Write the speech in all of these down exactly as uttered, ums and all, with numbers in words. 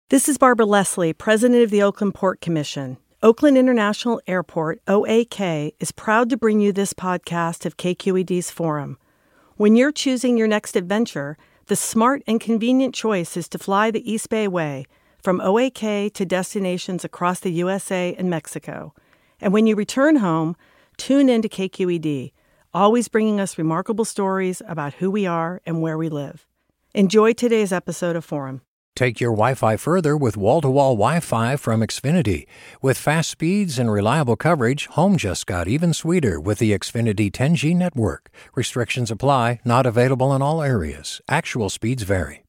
This is Barbara Leslie, President of the Oakland Port Commission. Oakland International Airport, O A K, is proud to bring you this podcast of K Q E D's Forum. When you're choosing your next adventure, the smart and convenient choice is to fly the East Bay Way, from O A K to destinations across the U S A and Mexico. And when you return home, tune in to K Q E D, always bringing us remarkable stories about who we are and where we live. Enjoy today's episode of Forum. Take your Wi-Fi further with wall-to-wall Wi-Fi from Xfinity. With fast speeds and reliable coverage, home just got even sweeter with the Xfinity ten G network. Restrictions apply, not available in all areas. Actual speeds vary.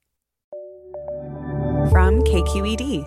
From K Q E D.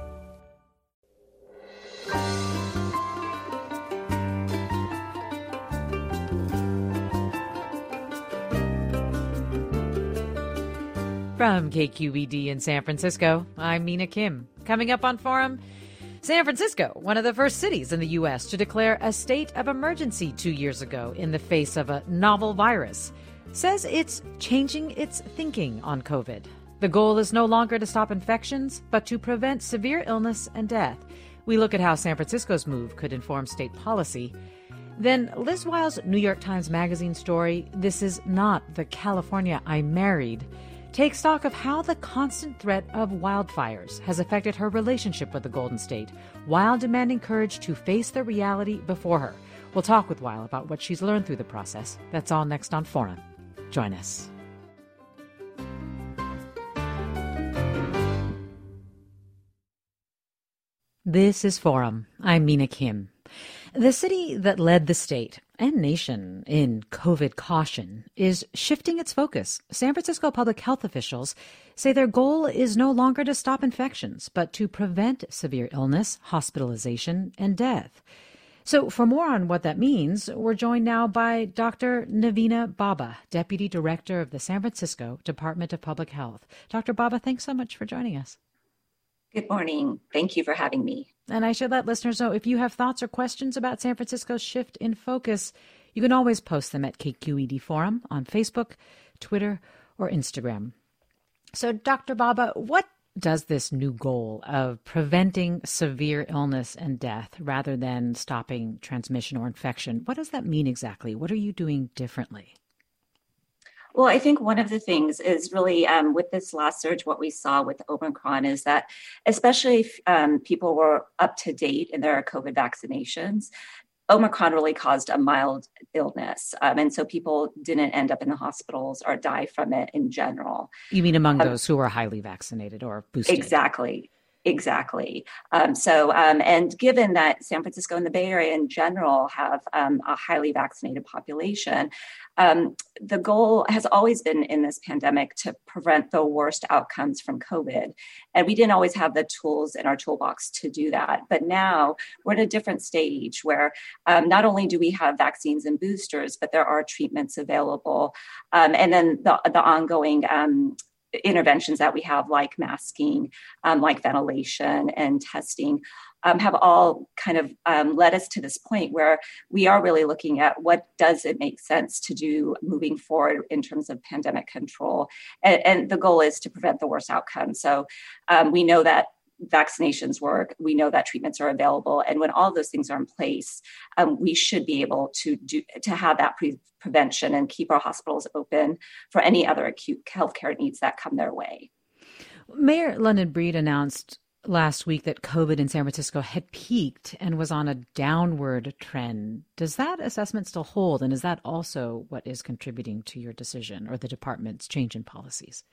From K Q E D in San Francisco, I'm Mina Kim. Coming up on Forum, San Francisco, one of the first cities in the U S to declare a state of emergency two years ago in the face of a novel virus, says it's changing its thinking on COVID. The goal is no longer to stop infections, but to prevent severe illness and death. We look at how San Francisco's move could inform state policy. Then Liz Weil's New York Times Magazine story, "This is not the California I married," take stock of how the constant threat of wildfires has affected her relationship with the Golden State, while demanding courage to face the reality before her. We'll talk with Weil about what she's learned through the process. That's all next on Forum. Join us. This is Forum. I'm Mina Kim. The city that led the state and nation in COVID caution is shifting its focus. San Francisco public health officials say their goal is no longer to stop infections, but to prevent severe illness, hospitalization, and death. So for more on what that means, we're joined now by Doctor Navina Baba, Deputy Director of the San Francisco Department of Public Health. Doctor Baba, thanks so much for joining us. Good morning. Thank you for having me. And I should let listeners know if you have thoughts or questions about San Francisco's shift in focus, you can always post them at K Q E D Forum on Facebook, Twitter, or Instagram. So, Doctor Baba, what does this new goal of preventing severe illness and death rather than stopping transmission or infection, what does that mean exactly? What are you doing differently? Well, I think one of the things is really um, with this last surge, what we saw with Omicron is that especially if um, people were up to date in their COVID vaccinations, Omicron really caused a mild illness. Um, and so people didn't end up in the hospitals or die from it in general. You mean among um, those who are highly vaccinated or boosted? Exactly. Exactly. Um, so, um, and given that San Francisco and the Bay Area in general have um, a highly vaccinated population, um, the goal has always been in this pandemic to prevent the worst outcomes from COVID. And we didn't always have the tools in our toolbox to do that. But now we're at a different stage where um, not only do we have vaccines and boosters, but there are treatments available. Um, and then the, the ongoing um, interventions that we have, like masking, um, like ventilation and testing, um, have all kind of um, led us to this point where we are really looking at what does it make sense to do moving forward in terms of pandemic control. And, and the goal is to prevent the worst outcomes. So um, we know that vaccinations work. We know that treatments are available. And when all those things are in place, um, we should be able to do to have that pre- prevention and keep our hospitals open for any other acute healthcare needs that come their way. Mayor London Breed announced last week that COVID in San Francisco had peaked and was on a downward trend. Does that assessment still hold? And is that also what is contributing to your decision or the department's change in policies?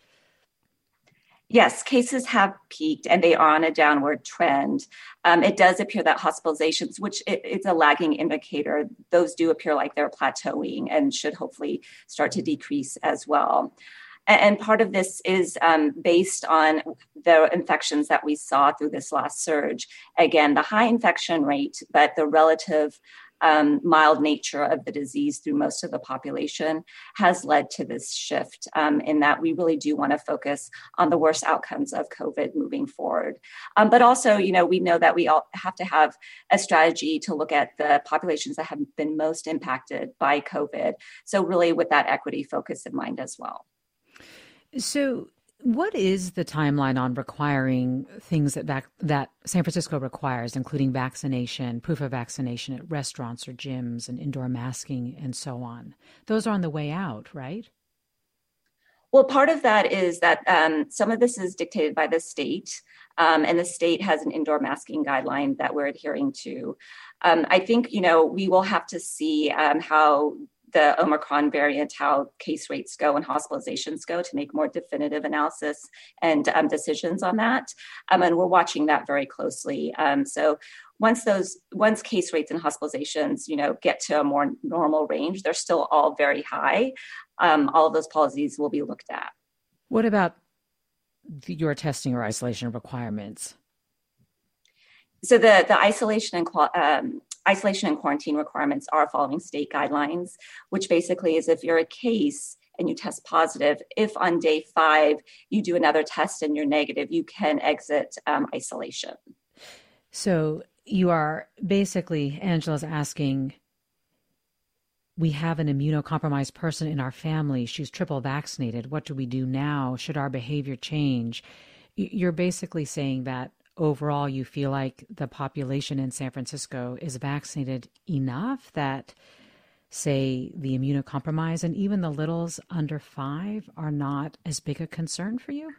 Yes, cases have peaked and they are on a downward trend. Um, it does appear that hospitalizations, which it, it's a lagging indicator, those do appear like they're plateauing and should hopefully start to decrease as well. And, and part of this is um, based on the infections that we saw through this last surge. Again, the high infection rate, but the relative Um, mild nature of the disease through most of the population has led to this shift um, in that we really do want to focus on the worst outcomes of COVID moving forward. Um, but also, you know, we know that we all have to have a strategy to look at the populations that have been most impacted by COVID. So really with that equity focus in mind as well. So What is the timeline on requiring things that vac- that San Francisco requires, including vaccination, proof of vaccination at restaurants or gyms, and indoor masking and so on? Those are on the way out, right? Well, part of that is that um, some of this is dictated by the state, um, and the state has an indoor masking guideline that we're adhering to. Um, I think, you know, we will have to see um, how the Omicron variant, how case rates go and hospitalizations go to make more definitive analysis and um, decisions on that. Um, and we're watching that very closely. Um, so once those, once case rates and hospitalizations, you know, get to a more normal range, they're still all very high. Um, all of those policies will be looked at. What about the, your testing or isolation requirements? So the, the isolation and um, isolation and quarantine requirements are following state guidelines, which basically is if you're a case and you test positive, if on day five you do another test and you're negative, you can exit um, isolation. So you are basically, Angela's asking, we have an immunocompromised person in our family. She's triple vaccinated. What do we do now? Should our behavior change? You're basically saying that overall, you feel like the population in San Francisco is vaccinated enough that, say, the immunocompromised and even the littles under five are not as big a concern for you?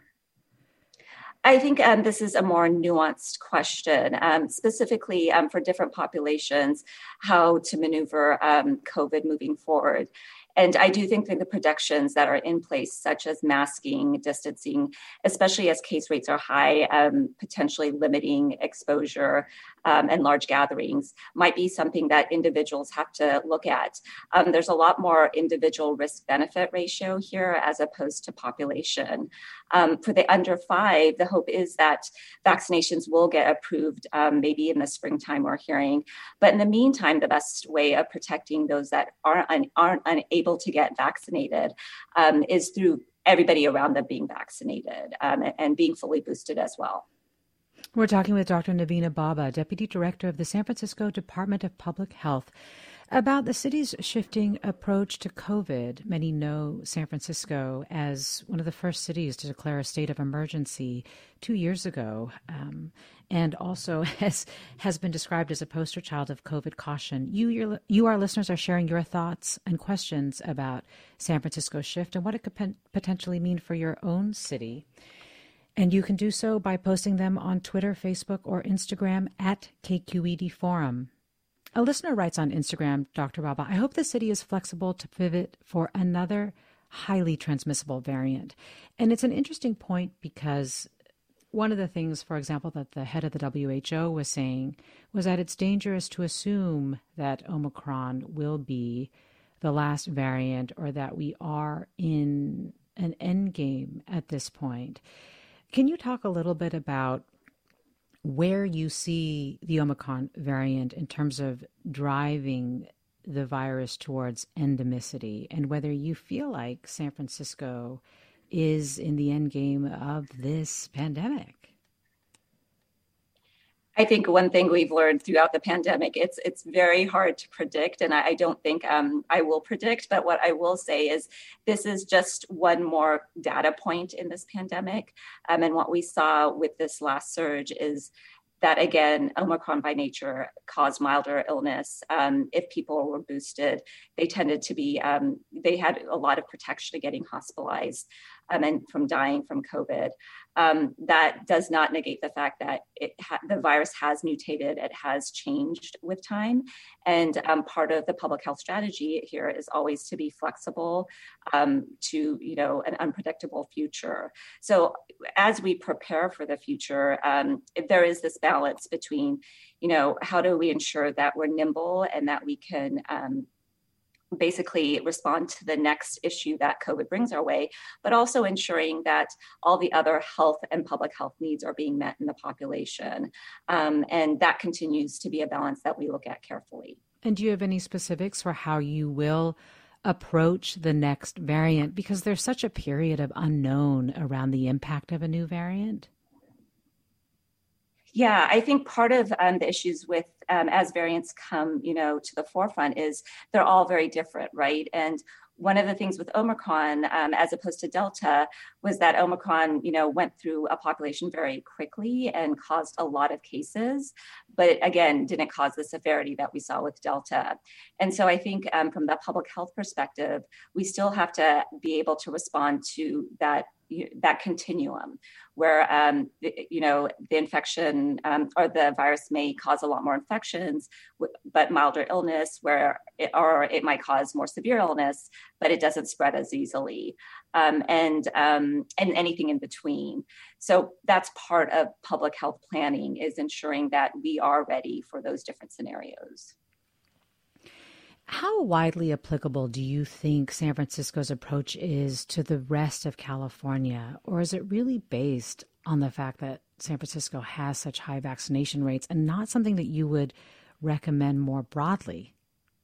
I think um, this is a more nuanced question, um, specifically um, for different populations, how to maneuver um, COVID moving forward. And I do think that the protections that are in place, such as masking, distancing, especially as case rates are high, um, potentially limiting exposure um, and large gatherings, might be something that individuals have to look at. Um, there's a lot more individual risk-benefit ratio here as opposed to population. Um, for the under five, the hope is that vaccinations will get approved um, maybe in the springtime we're hearing. But in the meantime, the best way of protecting those that aren't, un- aren't unable to get vaccinated um, is through everybody around them being vaccinated um, and being fully boosted as well. We're talking with Doctor Navina Bhabha, Deputy Director of the San Francisco Department of Public Health, about the city's shifting approach to COVID. Many know San Francisco as one of the first cities to declare a state of emergency two years ago, um, and also has has been described as a poster child of COVID caution. You, your, you, our listeners, are sharing your thoughts and questions about San Francisco's shift and what it could pen- potentially mean for your own city. And you can do so by posting them on Twitter, Facebook, or Instagram at K Q E D Forum. A listener writes on Instagram, Doctor Bhabha, I hope the city is flexible to pivot for another highly transmissible variant. And it's an interesting point because one of the things, for example, that the head of the W H O was saying was that it's dangerous to assume that Omicron will be the last variant or that we are in an end game at this point. Can you talk a little bit about where you see the Omicron variant in terms of driving the virus towards endemicity and whether you feel like San Francisco is in the end game of this pandemic? I think one thing we've learned throughout the pandemic, it's it's very hard to predict, and I, I don't think um, I will predict, but what I will say is this is just one more data point in this pandemic. Um, and what we saw with this last surge is that, again, Omicron by nature caused milder illness. Um, if people were boosted, they tended to be, um, they had a lot of protection of getting hospitalized um, and from dying from COVID. Um, that does not negate the fact that it ha- the virus has mutated, it has changed with time. And um, part of the public health strategy here is always to be flexible um, to, you know, an unpredictable future. So as we prepare for the future, um, there is this balance between, you know, how do we ensure that we're nimble and that we can um, basically respond to the next issue that COVID brings our way, but also ensuring that all the other health and public health needs are being met in the population. Um, and that continues to be a balance that we look at carefully. And do you have any specifics for how you will approach the next variant? Because there's such a period of unknown around the impact of a new variant. Yeah, I think part of um, the issues with um, as variants come, you know, to the forefront is they're all very different, right? And one of the things with Omicron, um, as opposed to Delta, was that Omicron, you know, went through a population very quickly and caused a lot of cases, but it, again, didn't cause the severity that we saw with Delta. And so I think um, from the public health perspective, we still have to be able to respond to that that continuum where, um, you know, the infection um, or the virus may cause a lot more infections, but milder illness, where it, or it might cause more severe illness, but it doesn't spread as easily, um, and um, and anything in between. So that's part of public health planning, is ensuring that we are ready for those different scenarios. How widely applicable do you think San Francisco's approach is to the rest of California? Or is it really based on the fact that San Francisco has such high vaccination rates and not something that you would recommend more broadly?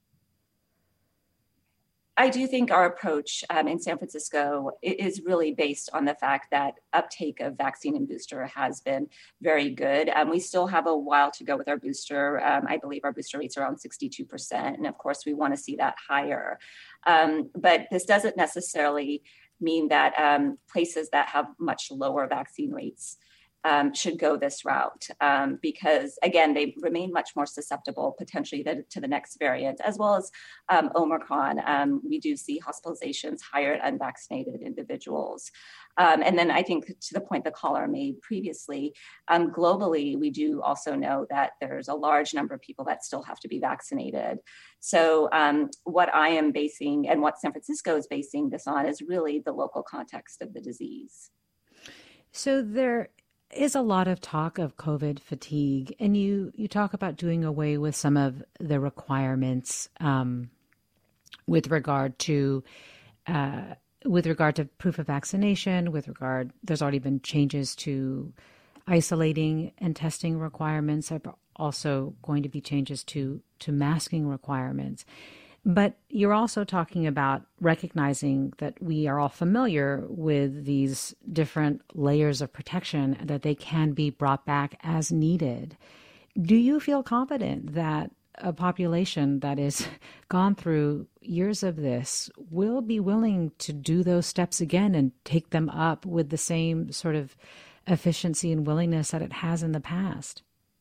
I do think our approach um, in San Francisco is really based on the fact that uptake of vaccine and booster has been very good. Um, we still have a while to go with our booster. Um, I believe our booster rate's around sixty-two percent. And of course, we want to see that higher. Um, but this doesn't necessarily mean that um, places that have much lower vaccine rates Um, should go this route, um, because, again, they remain much more susceptible potentially to, to the next variant, as well as um, Omicron. Um, we do see hospitalizations higher in unvaccinated individuals. Um, and then I think, to the point the caller made previously, um, globally, we do also know that there's a large number of people that still have to be vaccinated. So um, what I am basing and what San Francisco is basing this on is really the local context of the disease. So there is a lot of talk of COVID fatigue, and you, you talk about doing away with some of the requirements um, with regard to uh, with regard to proof of vaccination. With regard, there's already been changes to isolating and testing requirements. There are also going to be changes to to masking requirements. But you're also talking about recognizing that we are all familiar with these different layers of protection, that they can be brought back as needed. Do you feel confident that a population that has gone through years of this will be willing to do those steps again and take them up with the same sort of efficiency and willingness that it has in the past?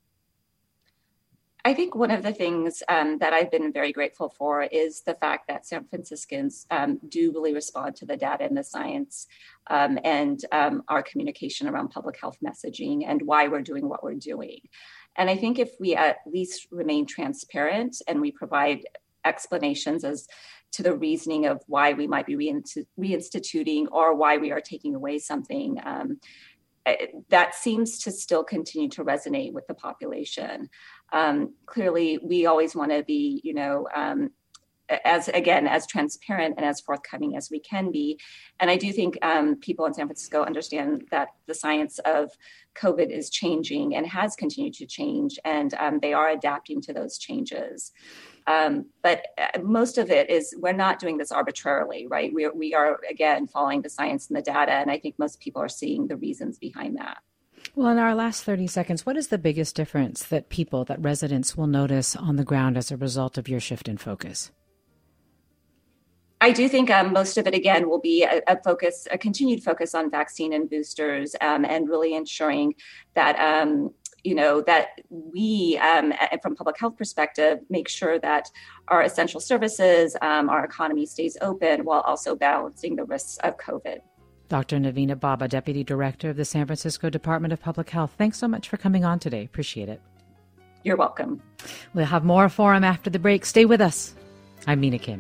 I think one of the things um, that I've been very grateful for is the fact that San Franciscans um, do really respond to the data and the science um, and um, our communication around public health messaging and why we're doing what we're doing. And I think if we at least remain transparent and we provide explanations as to the reasoning of why we might be reinst- reinstituting or why we are taking away something, um, that seems to still continue to resonate with the population. Um, clearly, we always want to be, you know, um, as again, as transparent and as forthcoming as we can be. And I do think um, people in San Francisco understand that the science of COVID is changing and has continued to change, and um, they are adapting to those changes. Um, but most of it is, we're not doing this arbitrarily, right? We are, we are, again, following the science and the data. And I think most people are seeing the reasons behind that. Well, in our last thirty seconds, what is the biggest difference that people, that residents will notice on the ground as a result of your shift in focus? I do think um, most of it, again, will be a, a focus, a continued focus on vaccine and boosters, um, and really ensuring that, um, you know, that we, um, from public health perspective, make sure that our essential services, um, our economy stays open while also balancing the risks of COVID. Doctor Navina Bhabha, Deputy Director of the San Francisco Department of Public Health. Thanks so much for coming on today. Appreciate it. You're welcome. We'll have more Forum after the break. Stay with us. I'm Mina Kim.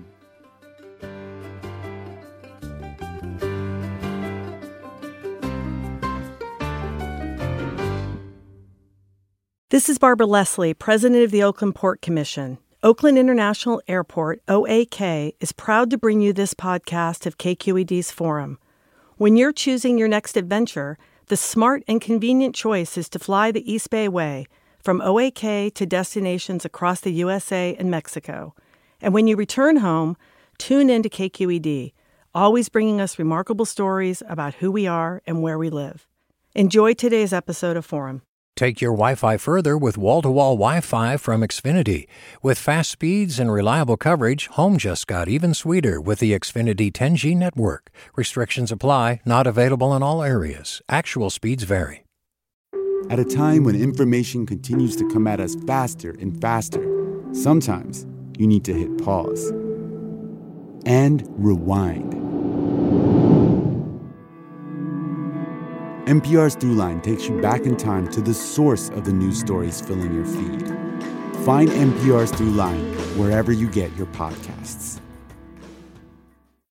This is Barbara Leslie, President of the Oakland Port Commission. Oakland International Airport, O A K, is proud to bring you this podcast of K Q E D's Forum. When you're choosing your next adventure, the smart and convenient choice is to fly the East Bay Way, from O A K to destinations across the U S A and Mexico. And when you return home, tune in to K Q E D, always bringing us remarkable stories about who we are and where we live. Enjoy today's episode of Forum. Take your Wi-Fi further with wall-to-wall Wi-Fi from Xfinity. With fast speeds and reliable coverage, home just got even sweeter with the Xfinity ten G network. Restrictions apply, not available in all areas. Actual speeds vary. At a time when information continues to come at us faster and faster, sometimes you need to hit pause and rewind. N P R's Throughline takes you back in time to the source of the news stories filling your feed. Find N P R's Throughline wherever you get your podcasts.